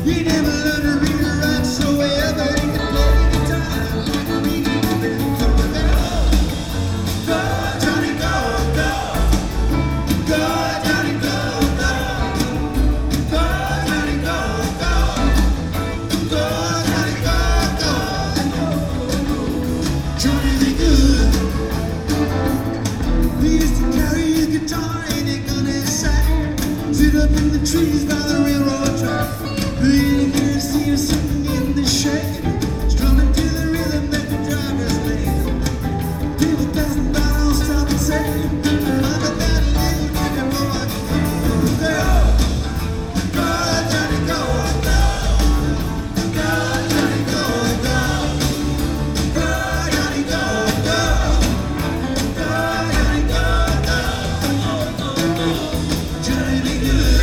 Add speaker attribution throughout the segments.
Speaker 1: He never learned to read or write, so ever he could play guitar. Read it, then come to that hole. Go, Johnny, go, go. Go, Johnny, go, go. Go, Johnny, go, go. Go, Johnny, go, go. Johnny be good. He used to carry his guitar in a gun his sack. Sit up in the trees by the railroad track. You can see him sitting in the shade, strumming to the rhythm that the drivers laid. People passing by don't stop and say, look at that little nigga boy. Go, go, Johnny, go, go. Go, Johnny, go, go. Go, Johnny, go, go. Go, Johnny, go, go. Johnny be good.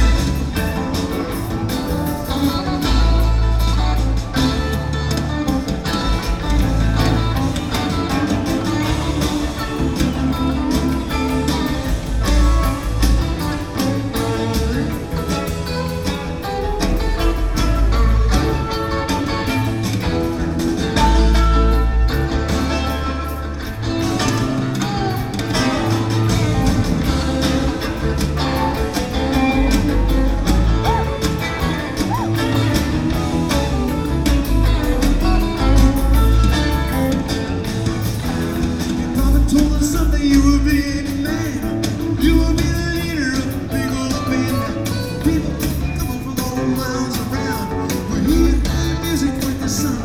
Speaker 1: Papa told us someday you will be the man. You will be the leader of a big old band. People coming from all miles around. We hear the music with the sun.